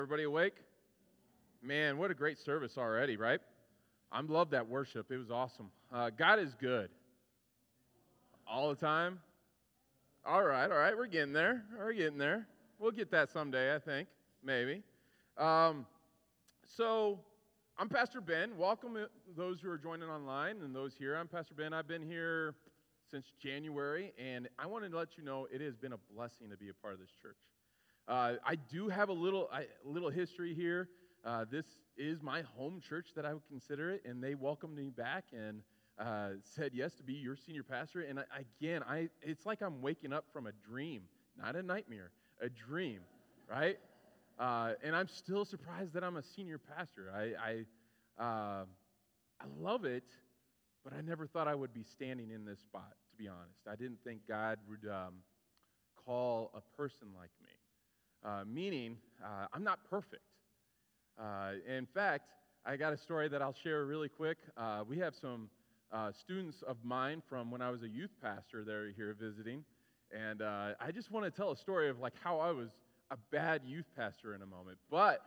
Everybody awake? Man, what a great service already, right? I love that worship. It was awesome. God is good. All the time? All right. We're getting there. We'll get that someday, I think. Maybe. Um, so, I'm Pastor Ben. Welcome those who are joining online and those here. I'm Pastor Ben. I've been here since January, and I wanted to let you know it has been a blessing to be a part of this church. I do have a little history here. This is my home church that I would consider it, and they welcomed me back and said yes to be your senior pastor. And it's like I'm waking up from a dream, not a nightmare, a dream, right? And I'm still surprised that I'm a senior pastor. I love it, but I never thought I would be standing in this spot, to be honest. I didn't think God would call a person like me. Meaning, I'm not perfect. In fact, I got a story that I'll share really quick. We have some students of mine from when I was a youth pastor that are here visiting, and I just want to tell a story of like how I was a bad youth pastor in a moment. But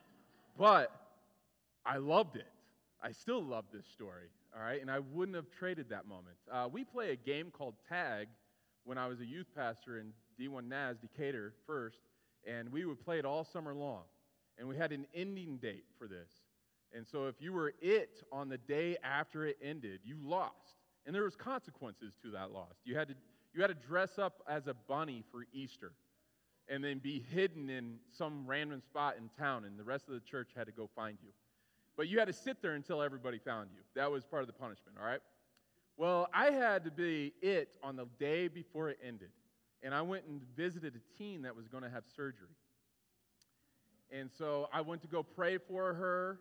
I loved it. I still love this story, all right? And I wouldn't have traded that moment. We play a game called Tag when I was a youth pastor in D1 NAS, Decatur, first. And we would play it all summer long. And we had an ending date for this. And so if you were it on the day after it ended, you lost. And there was consequences to that loss. You had to dress up as a bunny for Easter and then be hidden in some random spot in town, and the rest of the church had to go find you. But you had to sit there until everybody found you. That was part of the punishment, all right? Well, I had to be it on the day before it ended. And I went and visited a teen that was going to have surgery. And so I went to go pray for her.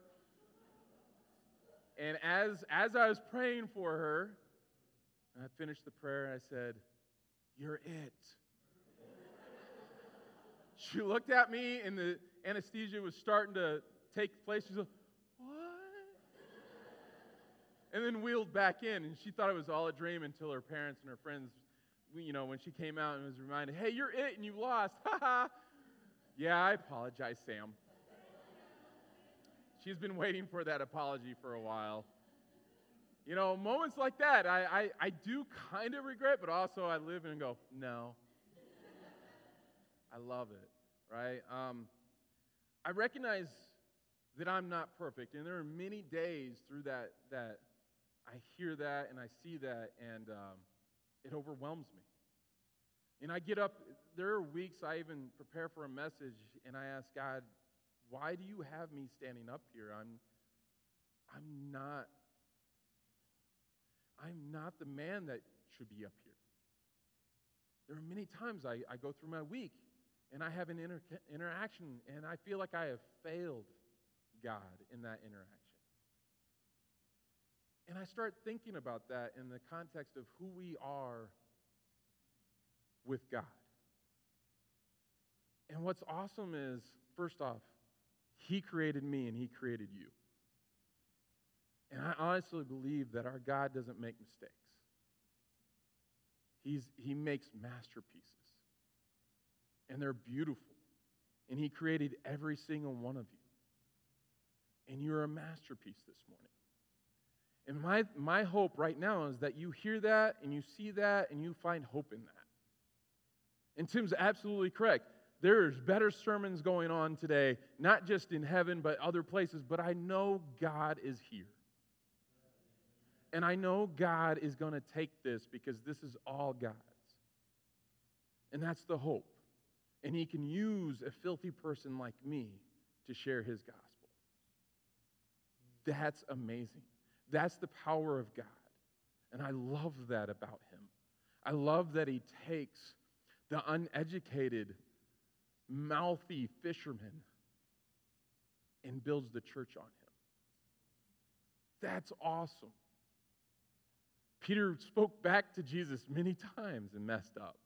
And as I was praying for her, I finished the prayer and I said, "You're it." She looked at me and the anesthesia was starting to take place. She said, "What?" And then wheeled back in, and she thought it was all a dream until her parents and her friends, when she came out and was reminded, "Hey, you're it and you lost." Ha ha. Yeah, I apologize, Sam. She's been waiting for that apology for a while. Moments like that, I do kind of regret, but also I live and go, no. I love it, right? I recognize that I'm not perfect, and there are many days through that I hear that and I see that, and it overwhelms me. And I get up, there are weeks I even prepare for a message, and I ask God, why do you have me standing up here? I'm not the man that should be up here. There are many times I go through my week, and I have an interaction, and I feel like I have failed God in that interaction. And I start thinking about that in the context of who we are with God. And what's awesome is, first off, He created me and He created you. And I honestly believe that our God doesn't make mistakes. He makes masterpieces. And they're beautiful. And He created every single one of you. And you're a masterpiece this morning. And my hope right now is that you hear that and you see that and you find hope in that. And Tim's absolutely correct. There's better sermons going on today, not just in heaven, but other places. But I know God is here. And I know God is going to take this because this is all God's. And that's the hope. And He can use a filthy person like me to share His gospel. That's amazing. That's the power of God. And I love that about Him. I love that He takes the uneducated, mouthy fisherman and builds the church on him. That's awesome. Peter spoke back to Jesus many times and messed up.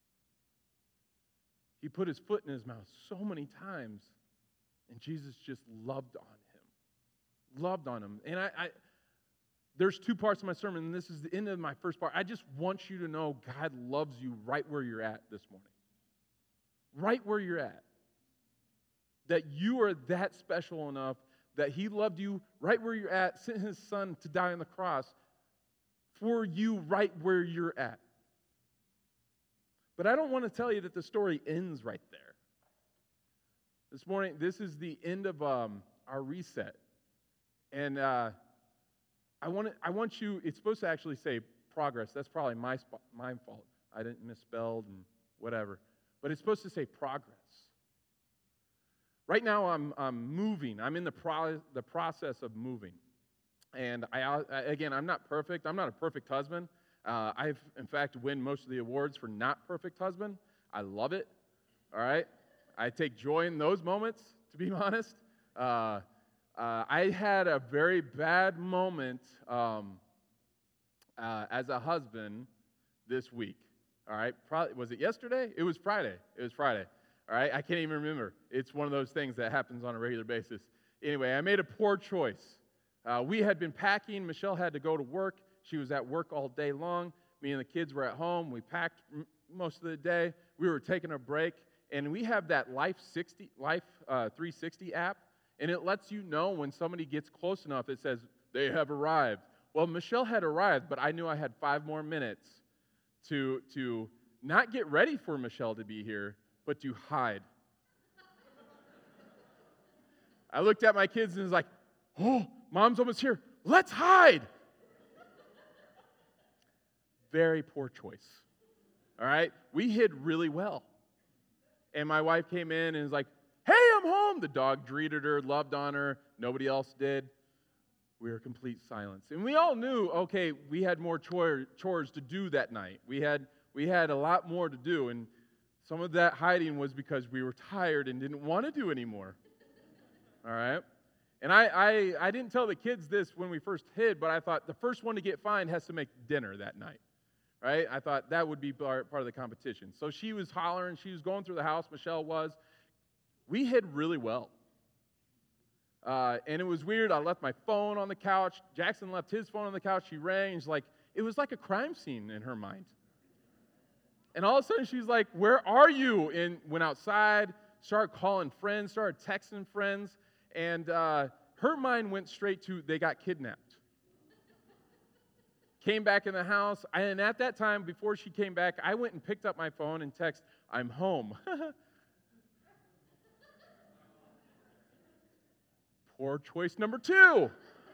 He put his foot in his mouth so many times, and Jesus just loved on him. Loved on him. And there's two parts of my sermon, and this is the end of my first part. I just want you to know God loves you right where you're at this morning. Right where you're at. that you are that special enough that he loved you right where you're at, sent his son to die on the cross for you right where you're at. But I don't want to tell you that the story ends right there. This morning, this is the end of our reset. And I want you, it's supposed to actually say progress. That's probably my fault. I didn't misspelled and whatever. But it's supposed to say progress. Right now, I'm moving. I'm in the process of moving. And again, I'm not perfect. I'm not a perfect husband. I've, in fact, won most of the awards for not perfect husband. I love it. All right? I take joy in those moments, to be honest. I had a very bad moment as a husband this week. All right? Probably, was it yesterday? It was Friday. All right? I can't even remember. It's one of those things that happens on a regular basis. Anyway, I made a poor choice. We had been packing. Michelle had to go to work. She was at work all day long. Me and the kids were at home. We packed most of the day. We were taking a break. And we have that Life 360 app. And it lets you know when somebody gets close enough, it says, they have arrived. Well, Michelle had arrived, but I knew I had 5 more minutes to not get ready for Michelle to be here, but to hide. I looked at my kids and was like, oh, Mom's almost here. Let's hide. Very poor choice. All right? We hid really well. And my wife came in and was like, hey, I'm home. The dog greeted her, loved on her. Nobody else did. We were complete silence. And we all knew, okay, we had more chores to do that night. We had a lot more to do. And some of that hiding was because we were tired and didn't want to do anymore. All right? And I didn't tell the kids this when we first hid, but I thought the first one to get fined has to make dinner that night. Right? I thought that would be part of the competition. So she was hollering. She was going through the house. Michelle was. We hid really well. And it was weird. I left my phone on the couch. Jackson left his phone on the couch. She rang. It was like a crime scene in her mind. And all of a sudden, she's like, where are you? And went outside, started calling friends, started texting friends. And her mind went straight to, they got kidnapped. Came back in the house, and at that time, before she came back, I went and picked up my phone and texted, I'm home. Poor choice number 2.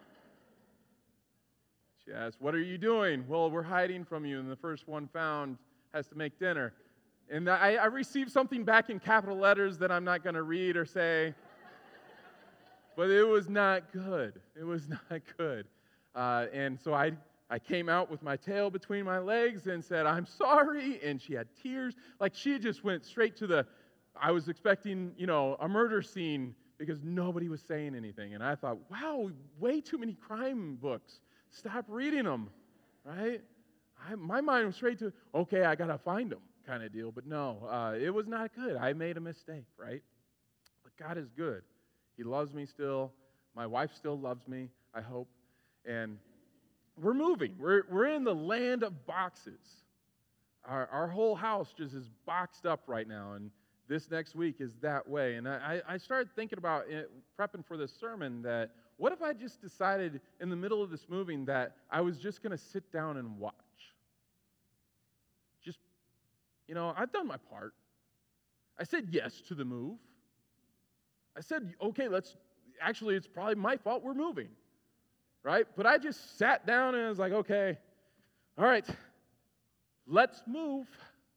She asked, what are you doing? Well, we're hiding from you, and the first one found has to make dinner. And I received something back in capital letters that I'm not going to read or say, but it was not good. It was not good. And so I came out with my tail between my legs and said, I'm sorry, and she had tears. Like she just went straight to I was expecting, a murder scene because nobody was saying anything. And I thought, wow, way too many crime books. Stop reading them, right? My mind was straight to, okay, I got to find them kind of deal. But no, it was not good. I made a mistake, right? But God is good. He loves me still. My wife still loves me, I hope. And we're moving. We're in the land of boxes. Our whole house just is boxed up right now, and this next week is that way. And I started thinking about prepping for this sermon that what if I just decided in the middle of this moving that I was just going to sit down and watch? Just, I've done my part. I said yes to the move. I said, okay, it's probably my fault we're moving. Right? But I just sat down and I was like, okay, all right, let's move.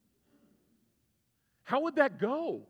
How would that go?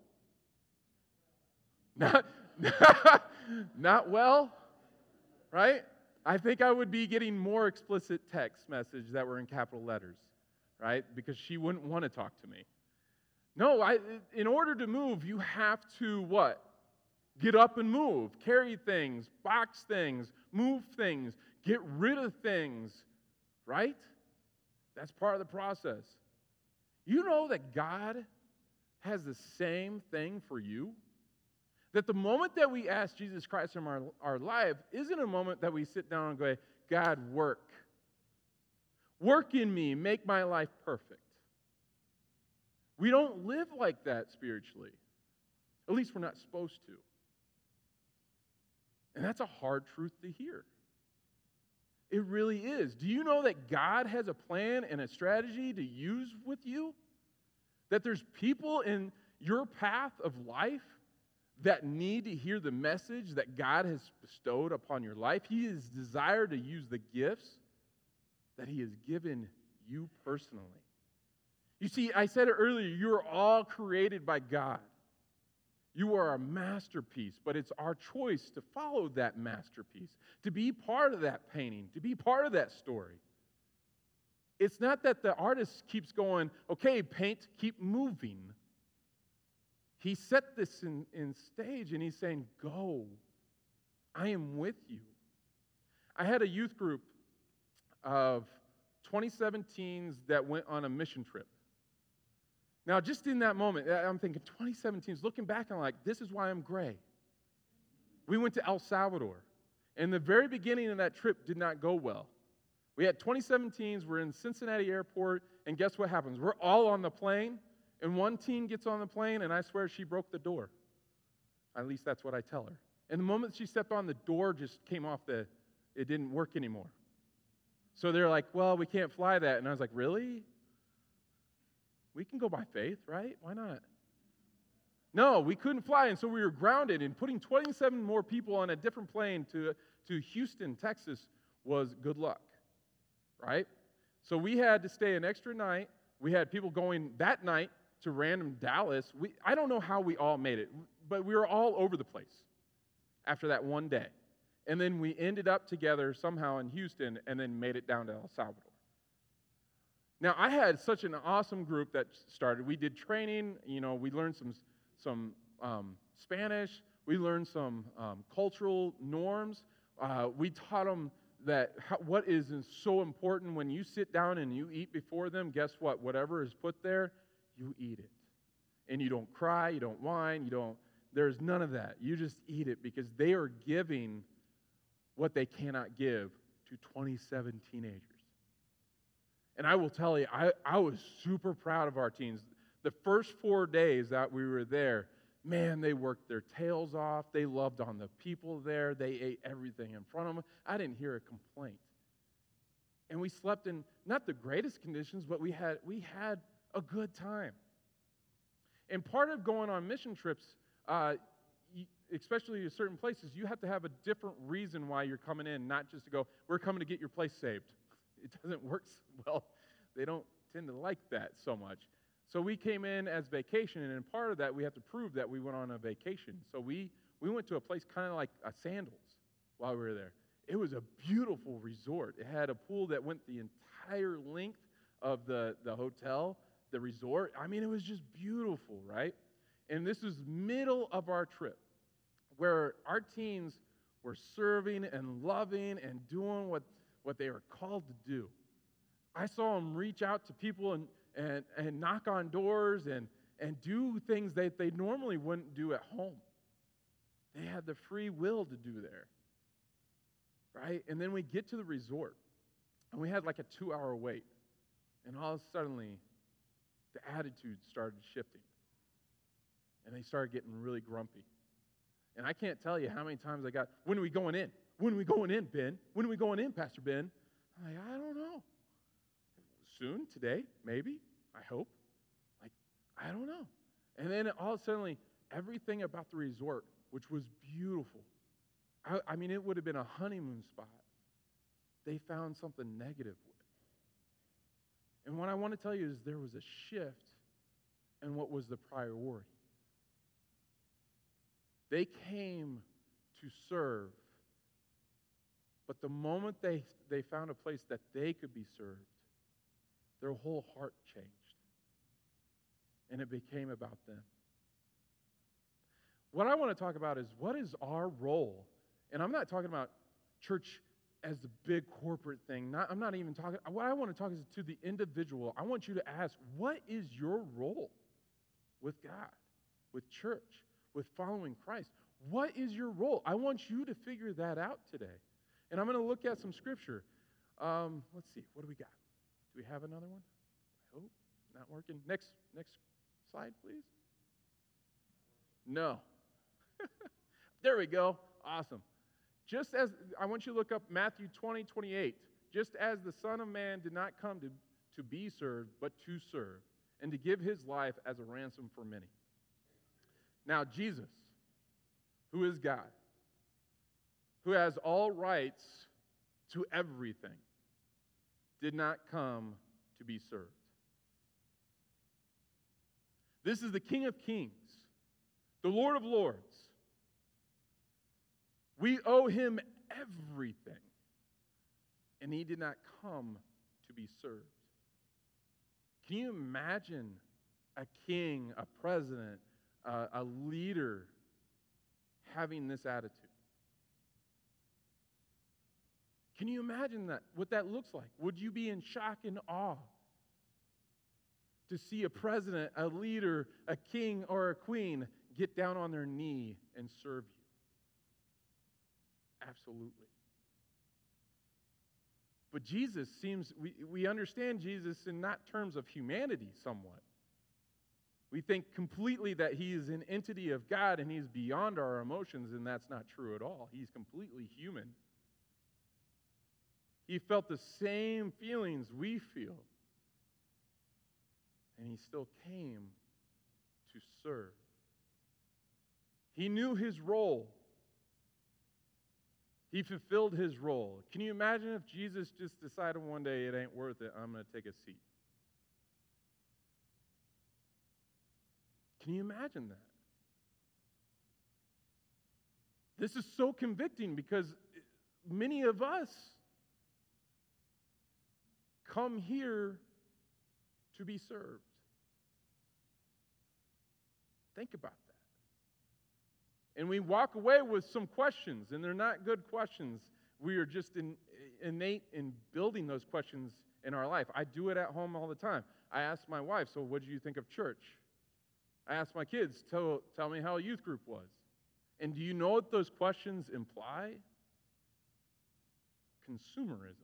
Not well, right? I think I would be getting more explicit text message that were in capital letters, right? Because she wouldn't want to talk to me. No, in order to move, you have to what? Get up and move, carry things, box things, move things, get rid of things, right? That's part of the process. You know that God has the same thing for you? That the moment that we ask Jesus Christ in our life isn't a moment that we sit down and go, God, work. Work in me, make my life perfect. We don't live like that spiritually. At least we're not supposed to. that's a hard truth to hear. It really is. Do you know that God has a plan and a strategy to use with you? That there's people in your path of life that need to hear the message that God has bestowed upon your life. He has desired to use the gifts that He has given you personally. You see, I said it earlier, you are all created by God. You are a masterpiece, but it's our choice to follow that masterpiece, to be part of that painting, to be part of that story. It's not that the artist keeps going, okay, paint, keep moving. He set this in stage, and he's saying, go. I am with you. I had a youth group of 2017s that went on a mission trip. Now, just in that moment, I'm thinking 2017s, looking back, I'm like, this is why I'm gray. We went to El Salvador, and the very beginning of that trip did not go well. We had 2017s, we're in Cincinnati Airport, and guess what happens? We're all on the plane, and one teen gets on the plane, and I swear she broke the door. At least that's what I tell her. And the moment she stepped on, the door just came off it didn't work anymore. So they're like, well, we can't fly that. And I was like, really? We can go by faith, right? Why not? No, we couldn't fly, and so we were grounded, and putting 27 more people on a different plane to Houston, Texas was good luck, right? So we had to stay an extra night. We had people going that night to random Dallas. I don't know how we all made it, but we were all over the place after that one day. And then we ended up together somehow in Houston and then made it down to El Salvador. Now, I had such an awesome group that started. We did training. We learned some Spanish. We learned some cultural norms. We taught them that what is so important when you sit down and you eat before them, guess what? Whatever is put there, you eat it. And you don't cry, you don't whine, there's none of that. You just eat it because they are giving what they cannot give to 27 teenagers. And I will tell you, I was super proud of our teens. The first 4 days that we were there, man, they worked their tails off. They loved on the people there. They ate everything in front of them. I didn't hear a complaint. And we slept in not the greatest conditions, but we had a good time. And part of going on mission trips, especially to certain places, you have to have a different reason why you're coming in, not just to go, we're coming to get your place saved. It doesn't work well. They don't tend to like that so much. So we came in as vacation, and in part of that, we have to prove that we went on a vacation. So we went to a place kind of like a Sandals while we were there. It was a beautiful resort. It had a pool that went the entire length of the hotel, the resort. I mean, it was just beautiful, right? And this was middle of our trip, where our teens were serving and loving and doing what they were called to do. I saw them reach out to people and knock on doors and do things that they normally wouldn't do at home. They had the free will to do there, right? And then we get to the resort, and we had like a 2-hour wait. And all of a sudden, the attitude started shifting. And they started getting really grumpy. And I can't tell you how many times I got, when are we going in? When are we going in, Ben? When are we going in, Pastor Ben? I'm like, I don't know. Soon, today, maybe, I hope. Like, I don't know. And then all of a sudden, everything about the resort, which was beautiful, I mean, it would have been a honeymoon spot, they found something negative with it. And what I want to tell you is there was a shift in what was the priority. They came to serve, but the moment they found a place that they could be served, their whole heart changed. And it became about them. What I want to talk about is what is our role? And I'm not talking about church as the big corporate thing. I'm not even talking. What I want to talk is to the individual. I want you to ask, what is your role with God, with church, with following Christ? What is your role? I want you to figure that out today. And I'm going to look at some scripture. Let's see. What do we got? Do we have another one? I hope. Not working. Next slide, please. No. There we go. Awesome. Just as, I want you to look up Matthew 20:28. Just as the Son of Man did not come to be served, but to serve, and to give his life as a ransom for many. Now, Jesus, who is God, who has all rights to everything, did not come to be served. This is the King of Kings, the Lord of Lords. We owe him everything, and he did not come to be served. Can you imagine a king, a president, a leader having this attitude? Can you imagine that, what that looks like? Would you be in shock and awe to see a president, a leader, a king, or a queen get down on their knee and serve you? Absolutely. But Jesus seems, we understand Jesus in not terms of humanity somewhat. We think completely that he is an entity of God and he's beyond our emotions, and that's not true at all. He's completely human. He felt the same feelings we feel, and he still came to serve. He knew his role. He fulfilled his role. Can you imagine if Jesus just decided one day, it ain't worth it, I'm going to take a seat? Can you imagine that? This is so convicting because many of us come here to be served. Think about that. And we walk away with some questions, and they're not good questions. We are just innate in building those questions in our life. I do it at home all the time. I ask my wife, so what do you think of church? I ask my kids, tell me how a youth group was. And do you know what those questions imply? Consumerism.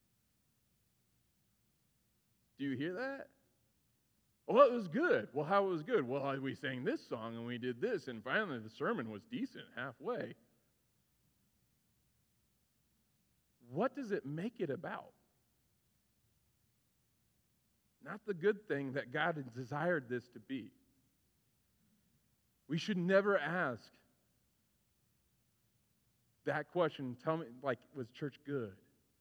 Do you hear that? Well, it was good. Well, how it was good? Well, we sang this song and we did this, and finally the sermon was decent halfway. What does it make it about? Not the good thing that God had desired this to be. We should never ask that question, tell me, like, was church good?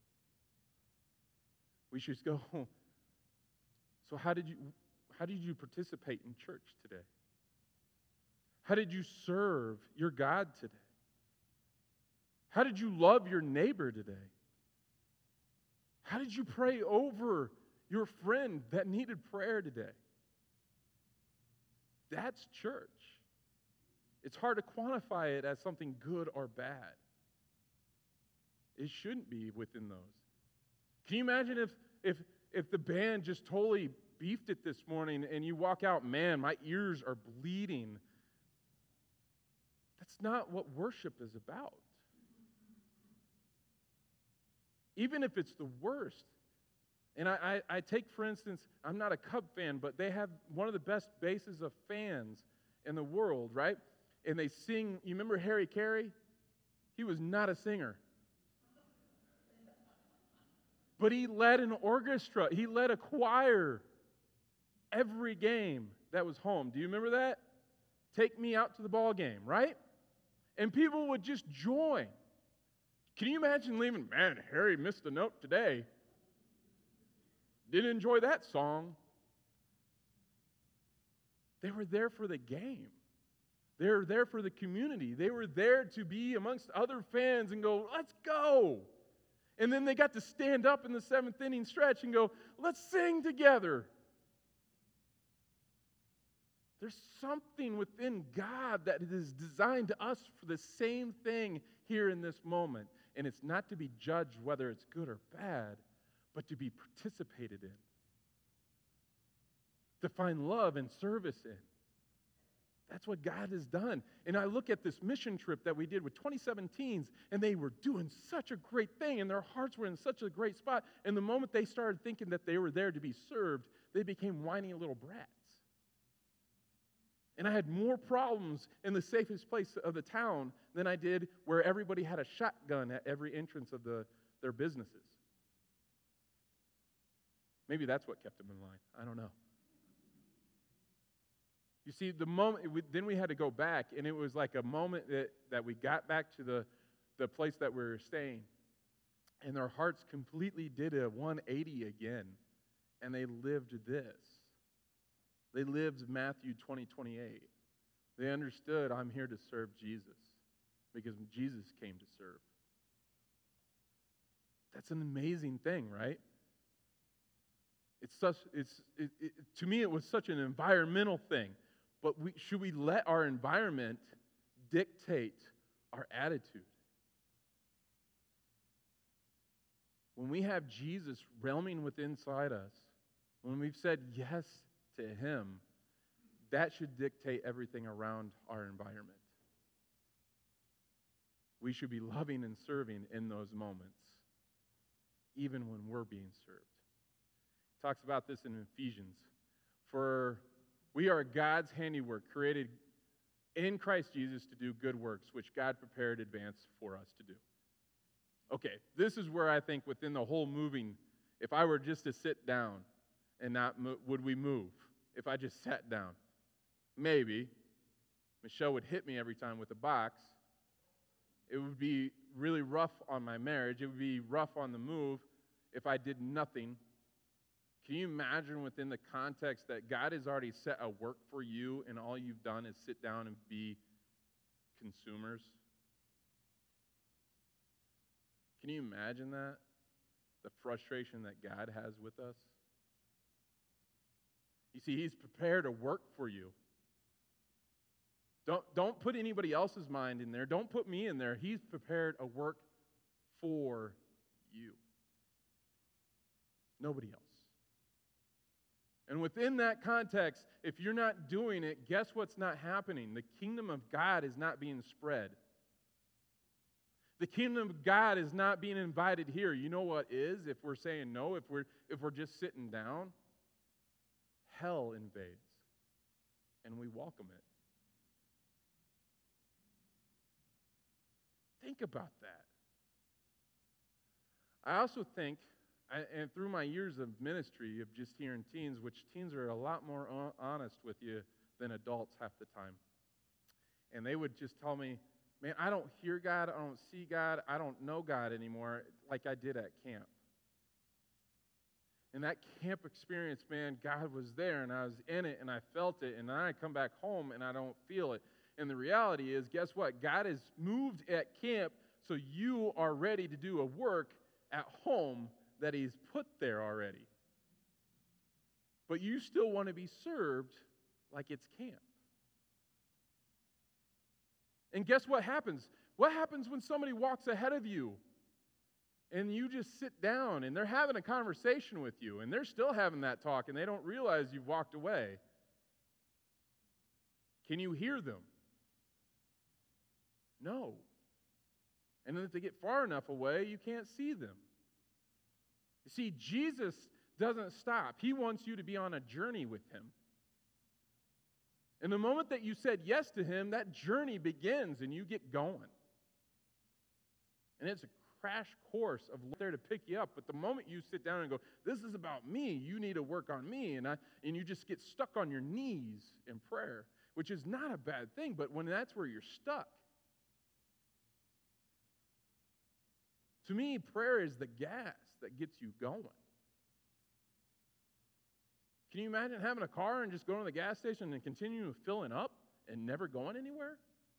We should go, so how did you participate in church today? How did you serve your God today? How did you love your neighbor today? How did you pray over your friend that needed prayer today? That's church. It's hard to quantify it as something good or bad. It shouldn't be within those. Can you imagine if the band just totally beefed it this morning and you walk out, man, my ears are bleeding? That's not what worship is about. Even if it's the worst. And I take, for instance, I'm not a Cub fan, but they have one of the best bases of fans in the world, right? And they sing, you remember Harry Carey? He was not a singer. But he led an orchestra. He led a choir every game that was home. Do you remember that? Take me out to the ball game, right? And people would just join. Can you imagine leaving, man, Harry missed a note today. Didn't enjoy that song. They were there for the game. They were there for the community. They were there to be amongst other fans and go, let's go. And then they got to stand up in the seventh inning stretch and go, let's sing together. There's something within God that is designed to us for the same thing here in this moment. And it's not to be judged whether it's good or bad, but to be participated in. To find love and service in. That's what God has done. And I look at this mission trip that we did with 27 teens, and they were doing such a great thing, and their hearts were in such a great spot. And the moment they started thinking that they were there to be served, they became whiny little brats. And I had more problems in the safest place of the town than I did where everybody had a shotgun at every entrance of their businesses. Maybe that's what kept them in line. I don't know. You see, the moment, then we had to go back, and it was like a moment that we got back to the place that we were staying, and their hearts completely did a 180 again, and they lived this. They lived Matthew 20:28. They understood, I'm here to serve Jesus, because Jesus came to serve. That's an amazing thing, right? To me, it was such an environmental thing. But should we let our environment dictate our attitude? When we have Jesus realming within inside us, when we've said yes to Him, that should dictate everything around our environment. We should be loving and serving in those moments, even when we're being served. He talks about this in Ephesians. For we are God's handiwork, created in Christ Jesus to do good works, which God prepared in advance for us to do. Okay, this is where I think within the whole moving, if I were just to sit down and not move, would we move? If I just sat down, maybe. Michelle would hit me every time with a box. It would be really rough on my marriage. It would be rough on the move if I did nothing. Can you imagine within the context that God has already set a work for you and all you've done is sit down and be consumers? Can you imagine that? The frustration that God has with us? You see, He's prepared a work for you. Don't put anybody else's mind in there. Don't put me in there. He's prepared a work for you. Nobody else. And within that context, if you're not doing it, guess what's not happening? The kingdom of God is not being spread. The kingdom of God is not being invited here. You know what is? If we're saying no, if we're just sitting down, hell invades, and we welcome it. Think about that. I also think, and through my years of ministry of just hearing teens, which teens are a lot more honest with you than adults half the time. And they would just tell me, man, I don't hear God, I don't see God, I don't know God anymore like I did at camp. And that camp experience, man, God was there and I was in it and I felt it, and then I come back home and I don't feel it. And the reality is, guess what? God has moved at camp so you are ready to do a work at home that He's put there already. But you still want to be served like it's camp. And guess what happens? What happens when somebody walks ahead of you and you just sit down and they're having a conversation with you and they're still having that talk and they don't realize you've walked away? Can you hear them? No. And then if they get far enough away, you can't see them. You see, Jesus doesn't stop. He wants you to be on a journey with Him. And the moment that you said yes to Him, that journey begins and you get going. And it's a crash course of there to pick you up. But the moment you sit down and go, this is about me, you need to work on me, and you just get stuck on your knees in prayer, which is not a bad thing, but when that's where you're stuck. To me, prayer is the gas that gets you going. Can you imagine having a car and just going to the gas station and continuing filling up and never going anywhere?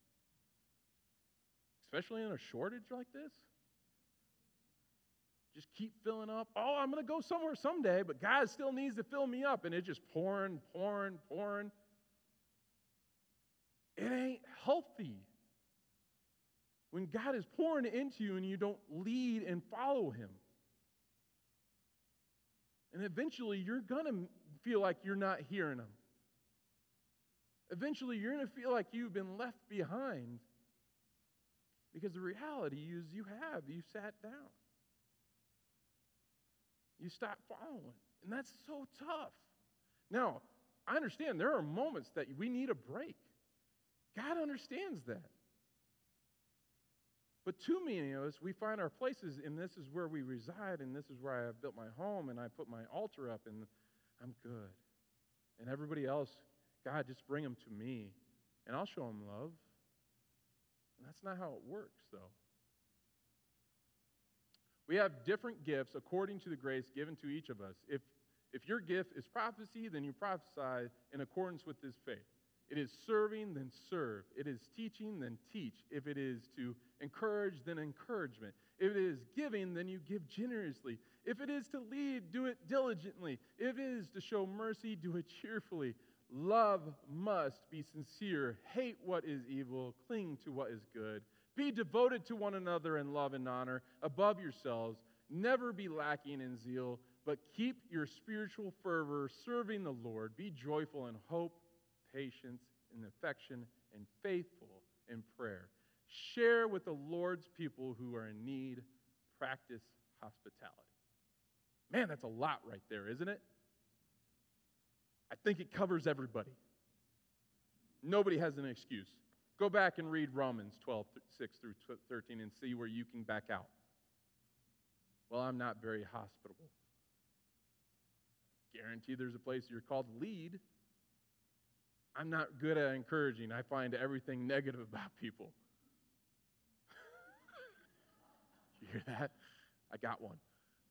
Especially in a shortage like this? Just keep filling up. Oh, I'm going to go somewhere someday, but God still needs to fill me up. And it's just pouring. It ain't healthy. When God is pouring into you and you don't lead and follow Him. And eventually you're going to feel like you're not hearing Him. Eventually you're going to feel like you've been left behind. Because the reality is you sat down. You stopped following. And that's so tough. Now, I understand there are moments that we need a break. God understands that. But too many of us, we find our places, and this is where we reside, and this is where I have built my home, and I put my altar up, and I'm good. And everybody else, God, just bring them to me, and I'll show them love. And that's not how it works, though. We have different gifts according to the grace given to each of us. If your gift is prophecy, then you prophesy in accordance with this faith. It is serving, then serve. It is teaching, then teach. If it is to encourage, then encouragement. If it is giving, then you give generously. If it is to lead, do it diligently. If it is to show mercy, do it cheerfully. Love must be sincere. Hate what is evil. Cling to what is good. Be devoted to one another in love and honor above yourselves. Never be lacking in zeal, but keep your spiritual fervor serving the Lord. Be joyful in hope, patience, and affection, and faithful in prayer. Share with the Lord's people who are in need. Practice hospitality. Man, that's a lot right there, isn't it? I think it covers everybody. Nobody has an excuse. Go back and read Romans 12, 6 through 13 and see where you can back out. Well, I'm not very hospitable. Guarantee there's a place you're called to lead. I'm not good at encouraging. I find everything negative about people. You hear that? I got one.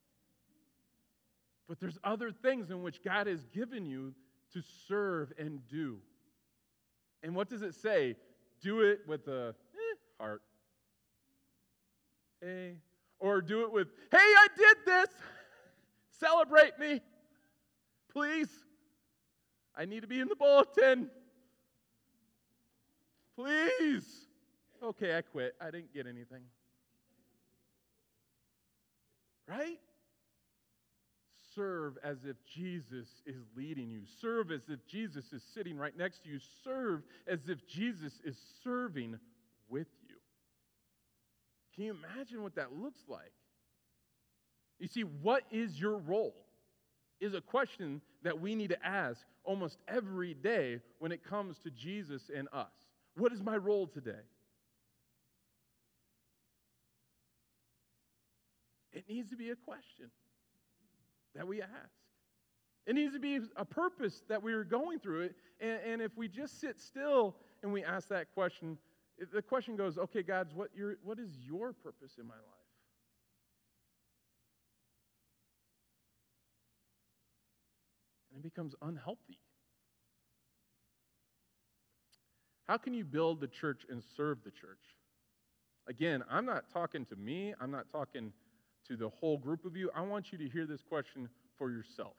But there's other things in which God has given you to serve and do. And what does it say? Do it with a heart. Hey. Or do it with, hey, I did this. Celebrate me. Please. I need to be in the bulletin. Please. Okay, I quit. I didn't get anything. Right? Serve as if Jesus is leading you. Serve as if Jesus is sitting right next to you. Serve as if Jesus is serving with you. Can you imagine what that looks like? You see, what is your role? Is a question that we need to ask almost every day when it comes to Jesus and us. What is my role today? It needs to be a question that we ask. It needs to be a purpose that we are going through it. And if we just sit still and we ask that question, the question goes, okay, God, what is your purpose in my life? And it becomes unhealthy. How can you build the church and serve the church? Again, I'm not talking to me. I'm not talking to the whole group of you. I want you to hear this question for yourself.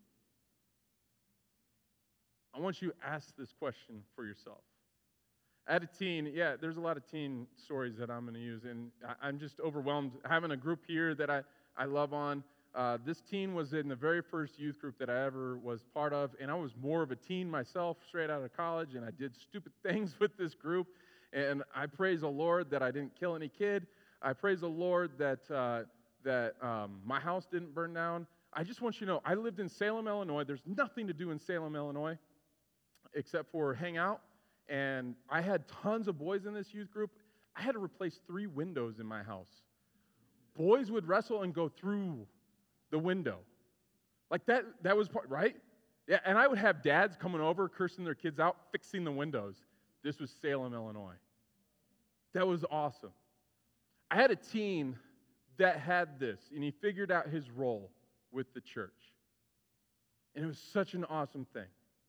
I want you to ask this question for yourself. I had a teen, there's a lot of teen stories that I'm going to use, and I'm just overwhelmed having a group here that I love on. This teen was in the very first youth group that I ever was part of, and I was more of a teen myself straight out of college, and I did stupid things with this group, and I praise the Lord that I didn't kill any kid. I praise the Lord that my house didn't burn down. I just want you to know, I lived in Salem, Illinois. There's nothing to do in Salem, Illinois, except for hang out. And I had tons of boys in this youth group. I had to replace 3 windows in my house. Boys would wrestle and go through the window. Like that was part, right? Yeah, and I would have dads coming over, cursing their kids out, fixing the windows. This was Salem, Illinois. That was awesome. I had a teen that had this, and he figured out his role with the church. And it was such an awesome thing.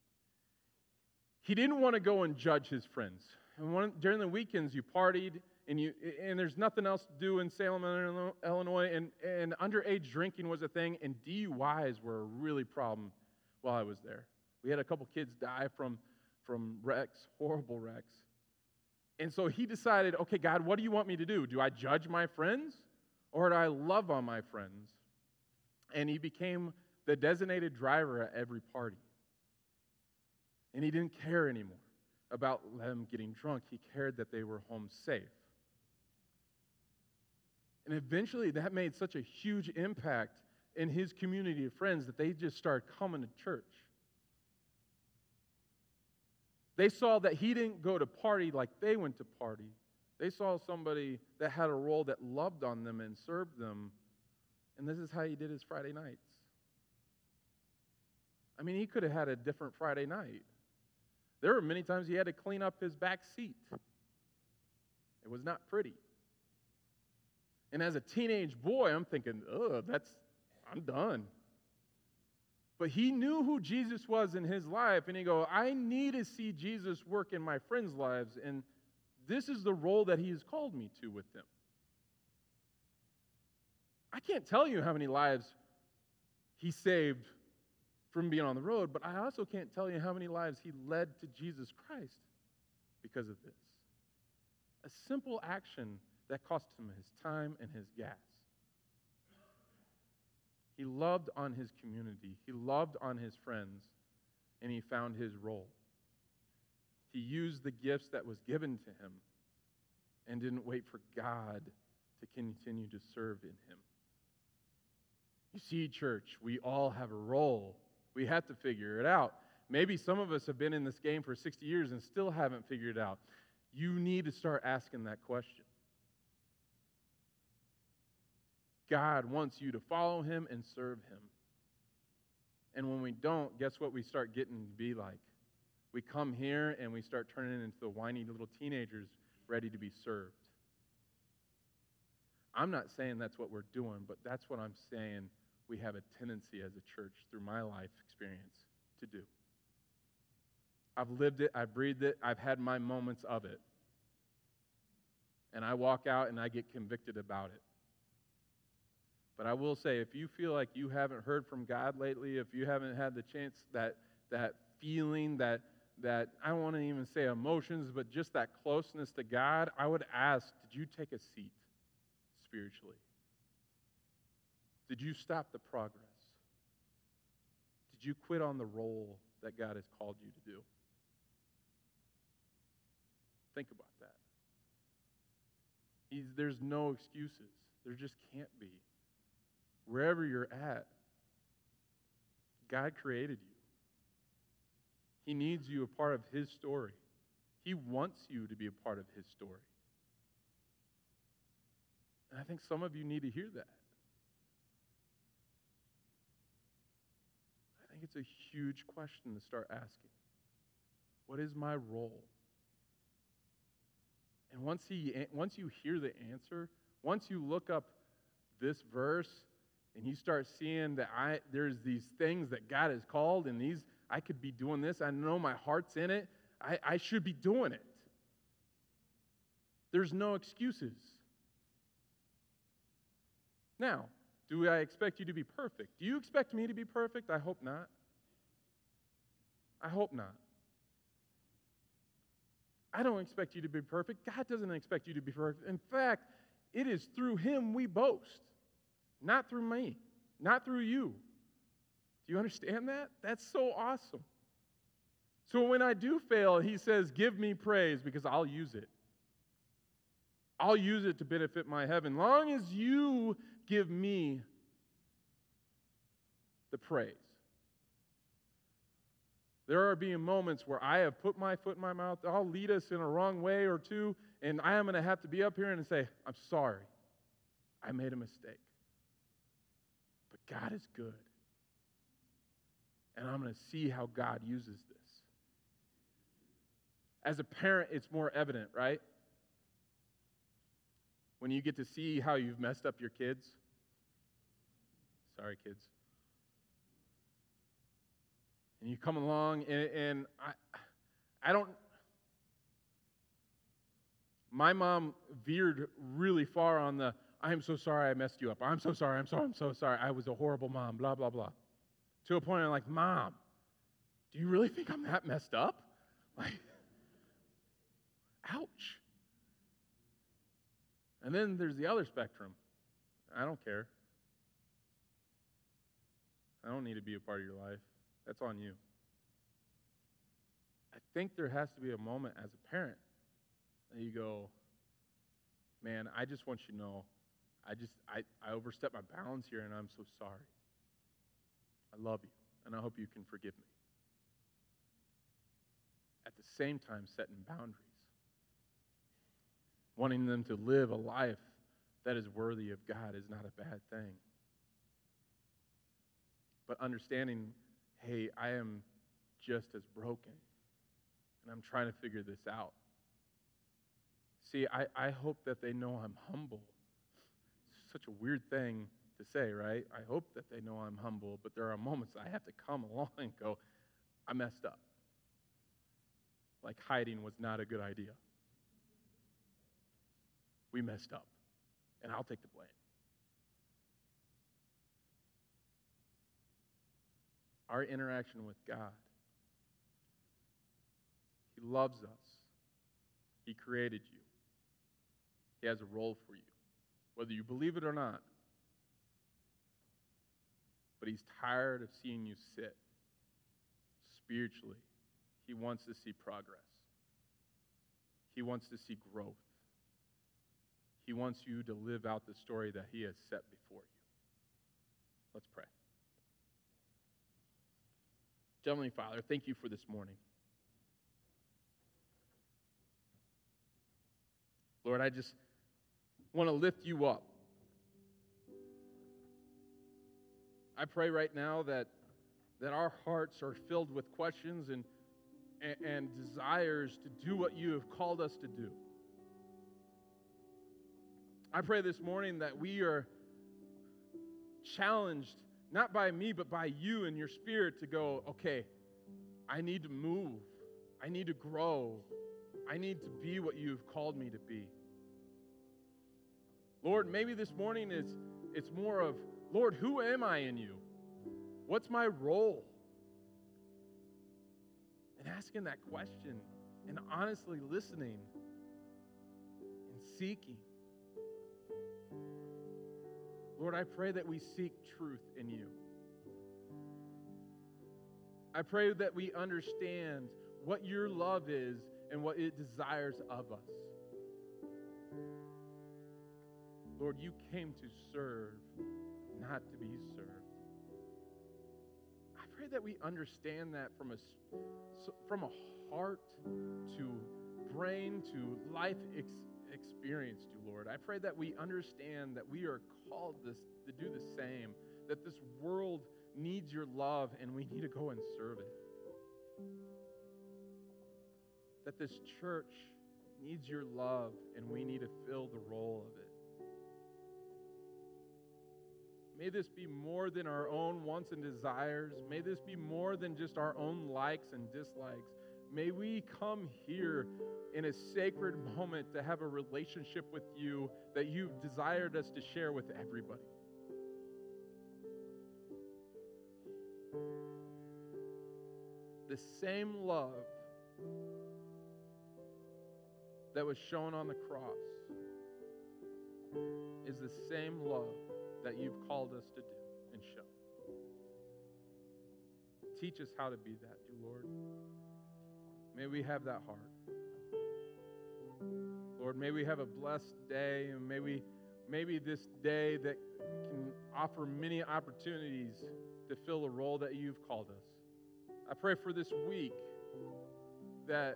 He didn't want to go and judge his friends. And during the weekends, you partied, and there's nothing else to do in Salem, Illinois, and underage drinking was a thing, and DUIs were a really problem while I was there. We had a couple kids die from wrecks, horrible wrecks. And so he decided, okay, God, what do you want me to do? Do I judge my friends, or do I love on my friends? And he became the designated driver at every party. And he didn't care anymore about them getting drunk. He cared that they were home safe. And eventually that made such a huge impact in his community of friends that they just started coming to church. They saw that he didn't go to party like they went to party. They saw somebody that had a role that loved on them and served them. And this is how he did his Friday nights. I mean, he could have had a different Friday night. There were many times he had to clean up his back seat. It was not pretty. And as a teenage boy, I'm thinking, I'm done. But he knew who Jesus was in his life, and he go, I need to see Jesus work in my friends' lives, and this is the role that he has called me to with them. I can't tell you how many lives he saved from being on the road, but I also can't tell you how many lives he led to Jesus Christ because of this. A simple action that cost him his time and his gas. He loved on his community. He loved on his friends, and he found his role. He used the gifts that was given to him and didn't wait for God to continue to serve in him. You see, church, we all have a role. We have to figure it out. Maybe some of us have been in this game for 60 years and still haven't figured it out. You need to start asking that question. God wants you to follow him and serve him. And when we don't, guess what we start getting to be like? We come here and we start turning into the whiny little teenagers ready to be served. I'm not saying that's what we're doing, but that's what I'm saying we have a tendency as a church through my life experience to do. I've lived it, I've breathed it, I've had my moments of it. And I walk out and I get convicted about it. But I will say, if you feel like you haven't heard from God lately, if you haven't had the chance, that feeling, that I don't want to even say emotions, but just that closeness to God, I would ask, did you take a seat spiritually? Did you stop the progress? Did you quit on the role that God has called you to do? Think about that. There's no excuses. There just can't be. Wherever you're at, God created you. He needs you a part of his story. He wants you to be a part of his story. And I think some of you need to hear that. I think it's a huge question to start asking. What is my role? And once you hear the answer, once you look up this verse and you start seeing that there's these things that God has called, and I could be doing this. I know my heart's in it. I should be doing it. There's no excuses. Now, do I expect you to be perfect? Do you expect me to be perfect? I hope not. I hope not. I don't expect you to be perfect. God doesn't expect you to be perfect. In fact, it is through him we boast, not through me, not through you. Do you understand that? That's so awesome. So when I do fail, he says, give me praise because I'll use it. I'll use it to benefit my heaven. Long as you give me the praise. There are being moments where I have put my foot in my mouth. I'll lead us in a wrong way or two, and I am going to have to be up here and say, I'm sorry. I made a mistake. But God is good. And I'm going to see how God uses this. As a parent, it's more evident, right? When you get to see how you've messed up your kids. Sorry, kids. And you come along, and I don't... My mom veered really far on the, I'm so sorry I messed you up. I'm so sorry, I'm so sorry. I was a horrible mom, blah, blah, blah. To a point I'm like, Mom, do you really think I'm that messed up? Like, ouch. And then there's the other spectrum. I don't care. I don't need to be a part of your life. That's on you. I think there has to be a moment as a parent that you go, man, I just want you to know, I overstepped my bounds here, and I'm so sorry. I love you, and I hope you can forgive me. At the same time setting boundaries, wanting them to live a life that is worthy of God is not a bad thing. But understanding, hey, I am just as broken, and I'm trying to figure this out. See, I hope that they know I'm humble. It's such a weird thing to say, right? I hope that they know I'm humble, but there are moments I have to come along and go, I messed up. Like hiding was not a good idea. We messed up, and I'll take the blame. Our interaction with God, He loves us. He created you. He has a role for you, whether you believe it or not. But He's tired of seeing you sit spiritually. He wants to see progress. He wants to see growth. He wants you to live out the story that He has set before you. Let's pray. Heavenly Father, thank you for this morning. Lord, I just want to lift you up. I pray right now that our hearts are filled with questions and desires to do what you have called us to do. I pray this morning that we are challenged, not by me, but by you and your Spirit to go, okay, I need to move. I need to grow. I need to be what you've called me to be. Lord, maybe this morning it's more of, Lord, who am I in you? What's my role? And asking that question and honestly listening and seeking. Lord, I pray that we seek truth in you. I pray that we understand what your love is and what it desires of us. Lord, you came to serve, not to be served. I pray that we understand that from a heart to brain to life experience, Lord. I pray that we understand that we are called to do the same, that this world needs your love and we need to go and serve it. That this church needs your love and we need to fill the role of it. May this be more than our own wants and desires. May this be more than just our own likes and dislikes. May we come here in a sacred moment to have a relationship with you that you've desired us to share with everybody. The same love that was shown on the cross is the same love that you've called us to do and show. Teach us how to be that, dear Lord. May we have that heart. Lord, may we have a blessed day, and maybe this day that can offer many opportunities to fill the role that you've called us. I pray for this week that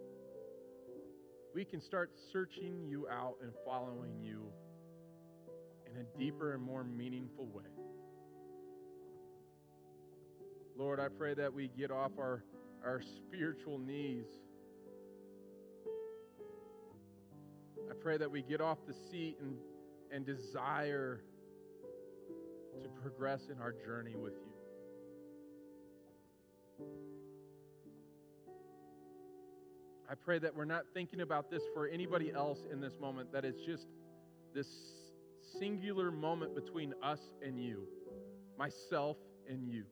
we can start searching you out and following you in a deeper and more meaningful way. Lord, I pray that we get off our spiritual knees. I pray that we get off the seat and desire to progress in our journey with you. I pray that we're not thinking about this for anybody else in this moment, that it's just this singular moment between us and you, myself and you.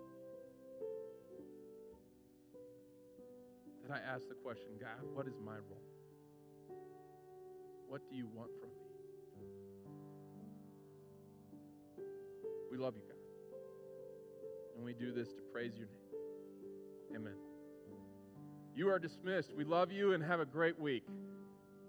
That I ask the question, God, what is my role? What do you want from me? We love you, God. And we do this to praise your name. Amen. You are dismissed. We love you and have a great week.